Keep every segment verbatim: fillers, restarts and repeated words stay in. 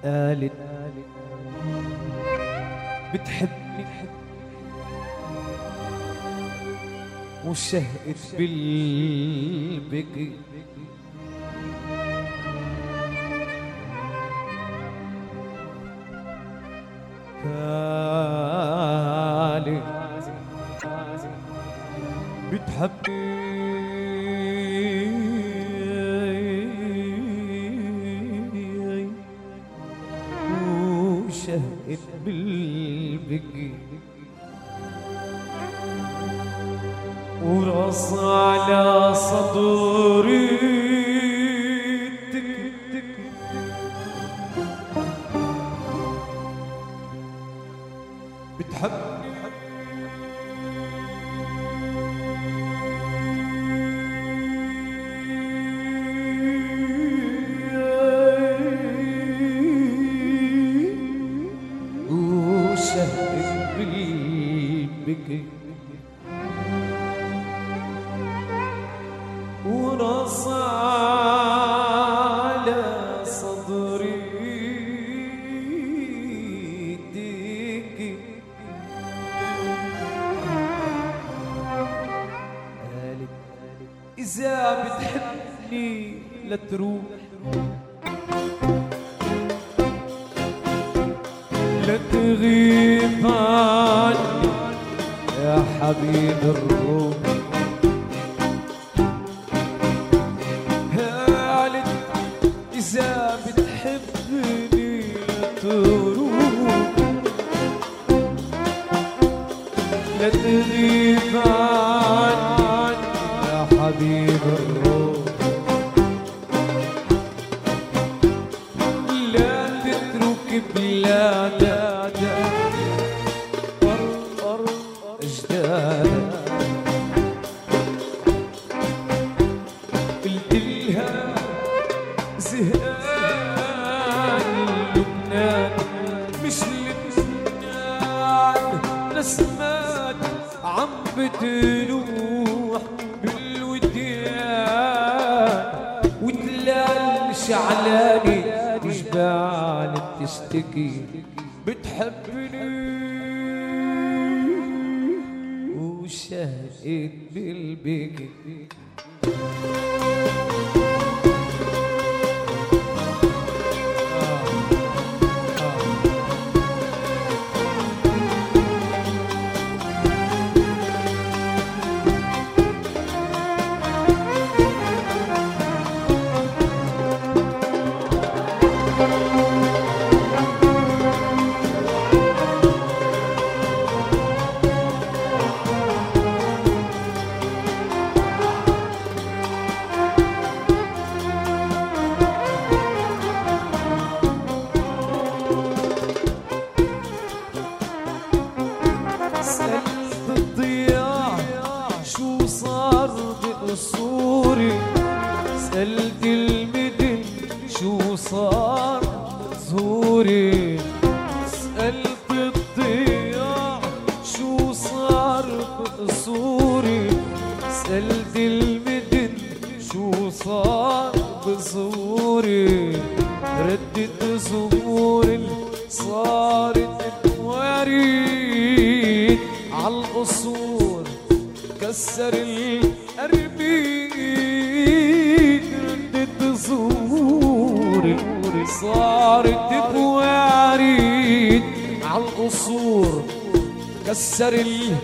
قالت بتحبني وشهقت بالبكي قالت بتحبني وشهقت بالبكي وراس على صدري تك بتحبني وشهقت بالبكي ورص على صدري ديكي قالت إذا بتحبني لا تروح لا تغيب عني يا حبيب الروح إذا بتحبني لا تروح لا تغيب عني يا حبيب الروح لا تترك بلادك أرض أجدادك قلت لها زهقان لبنان مش لبنان نسمات عم بتروح بالوديان وتلال شعلاني وجبال بتشتكي بتحبني وشهقت بالبكي سألت الضياع شو صار بقصوري سألت المدن شو صار بزهوري سألت الضياع شو صار بقصوري سألت المدن شو صار بزهوري ردت زهور صارت وريد عالقصور كسر الأربيد ردت زهور صارت بواريد عالقصور كسر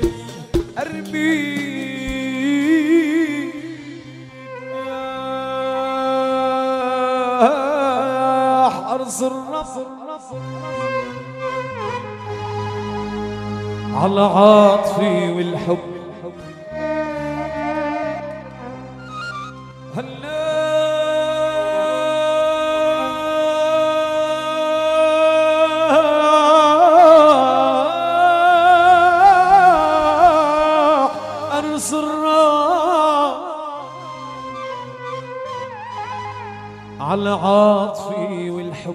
الأربيد أرز الرفر على عاطفي والحب هلا أرز الراح على عاطفي والحب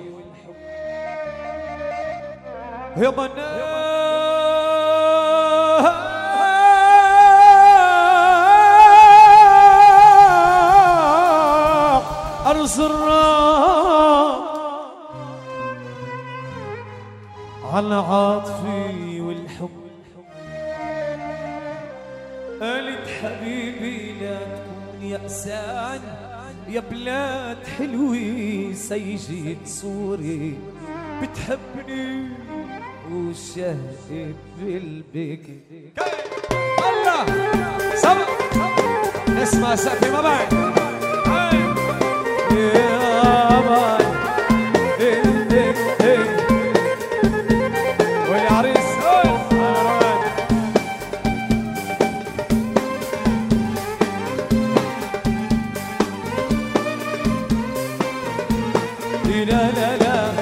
يا منام أرز الراح على عاطفي والحب. قالت حبيبي لا تكون يأسان يا بلاد حلوة سيجي صوري بتحبني وشهد بالبكي. الله صبر اسمع سقفي ما بعد يا باي والعريس لا لا لا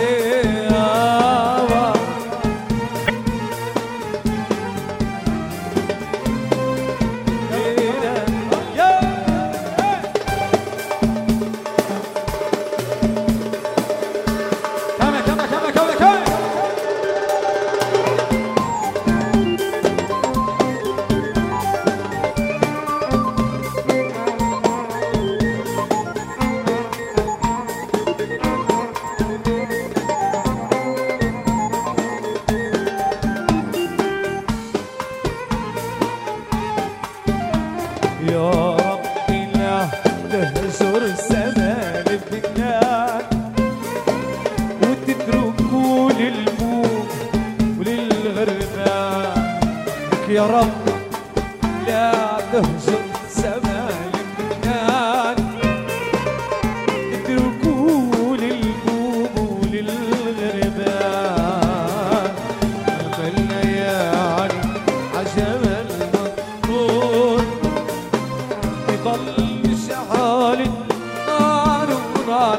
يا ربي لا تهجر السما للبنان وتتركوا للموت وللغربان. يا رب لا تهجر السما للبنان تتركوا للموت وللغربان. عملنا يعني عجب ضل شعال النار ونار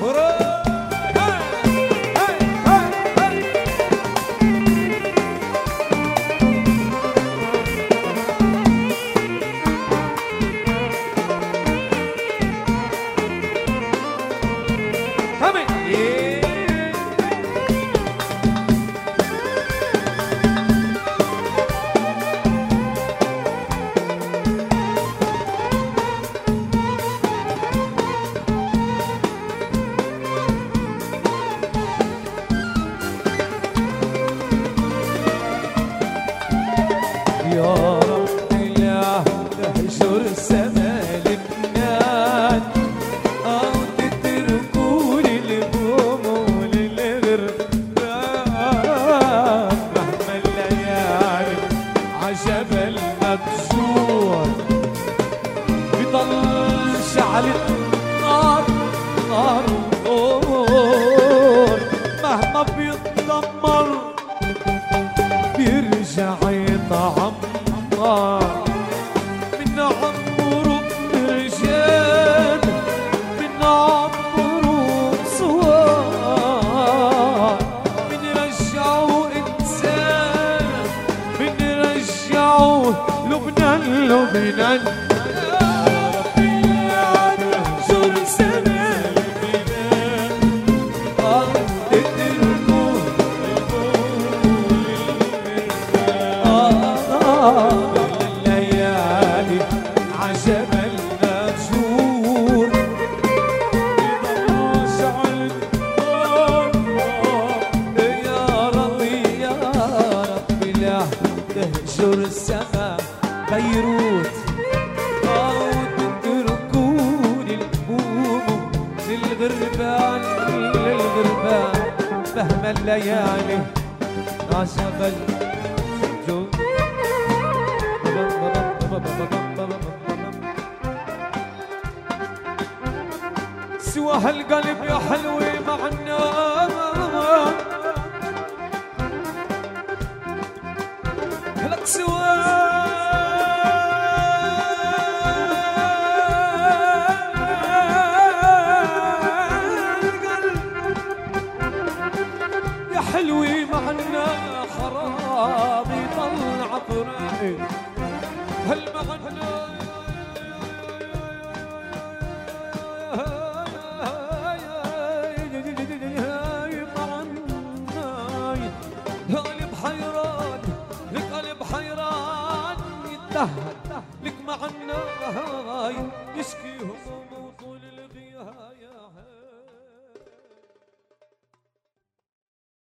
يا ربي لا تهجر السما لبنان أو تتركوا للهموم وللغربان. مهما الليالي عجب المكسور بضل شعلة نار نار نور. مهما بيتدمر بيرجع يطعم من عمره برجال من عمره بصوار بنرجعه إنسان بنرجعه لبنان لبنان. الليالي عجب المكسور بضل شعل يا ربي يا ربي لا تهجر السما بيروت أو تتركوا للهموم للغربان للغربان. مهما الليالي عجب المكسور سوى هالقلب يا حلوة معنا لك سوى القلب يا حلوة معنا خراب يطلع طرائق هل معنا قلب حيران لك قلب حيران يتدهن لك معنا يشكي هموم